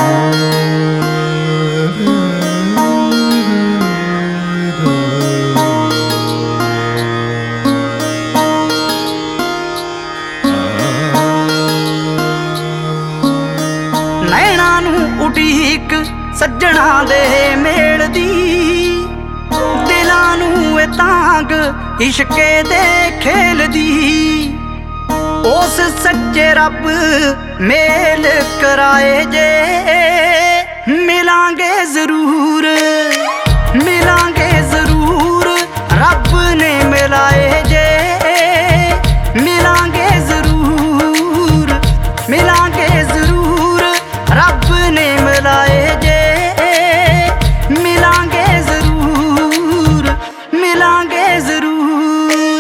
ਨੈਣਾਂ ਨੂੰ ਉਡੀਕ ਸੱਜਣਾ ਦੇ ਮੇਲ ਦੀ, ਦਿਲਾਂ ਨੂੰ ਇਹ ਤਾਂਗ ਇਸ਼ਕੇ ਦੇ ਖੇਲ ਦੀ। ਉਸ ਸੱਚੇ ਰੱਬ ਮੇਲ ਕਰਾਏ ਜੇ, ਮਿਲਾਂਗੇ ਜ਼ਰੂਰ, ਮਿਲਾਂਗੇ ਜ਼ਰੂਰ। ਰੱਬ ਨੇ ਮਿਲਾਏ ਜੇ, ਮਿਲਾਂਗੇ ਜ਼ਰੂਰ, ਮਿਲਾਂਗੇ ਜ਼ਰੂਰ। ਰੱਬ ਨੇ ਮਿਲਾਏ ਜੇ, ਮਿਲਾਂਗੇ ਜ਼ਰੂਰ, ਮਿਲਾਂਗੇ ਜ਼ਰੂਰ।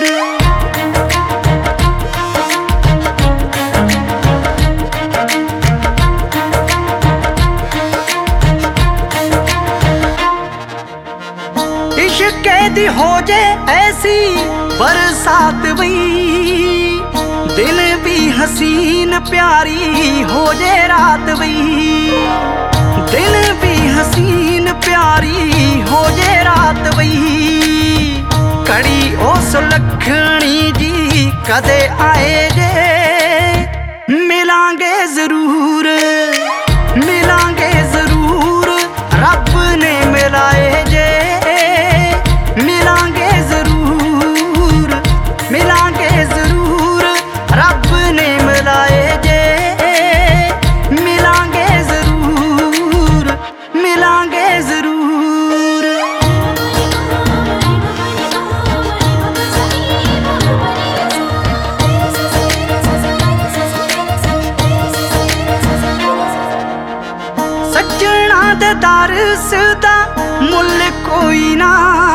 इश्क़ दी हो जे ऐसी बरसात वही, दिल भी हसीन प्यारी हो जे रात वही, दिल भी हसीन प्यारी हो जे रात वही। कड़ी ओ सुलखणी जी कदे आए जे, मिलांगे जरूर, मिलांगे जरूर। रब ने मिलाए जे, मिलांगे जरूर, मिलांगे जरूर। रब ने मिलाए जे, मिलांगे जरूर, मिलांगे जरूर। सज्जणा दे दरस दा मुल कोई ना,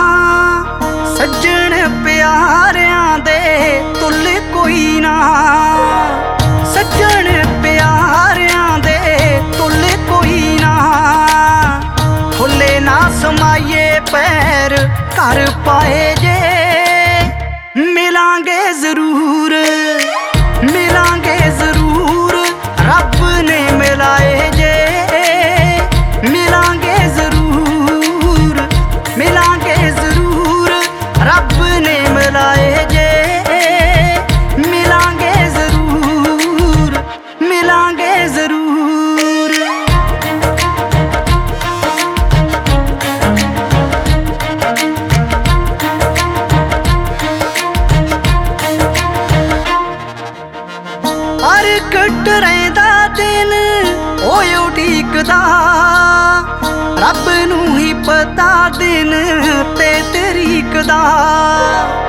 सज्जण प्यारियां दे तुल कोई ना, सज्जण प्यारियां दे तुल कोई ना। फुले ना समाइए पैर कर पाए जे, मिलांगे जरूर, मिलांगे जरूर। रब ने मिलाए जे, मिलांगे जरूर, मिलांगे जरूर। रब ने मिलाए जे, मिलांगे जरूर, मिलांगे जरूर। हर कट रहिंदा दिन ओए उडीकदा, रब नूं ही पता दिन ते तरीक दा।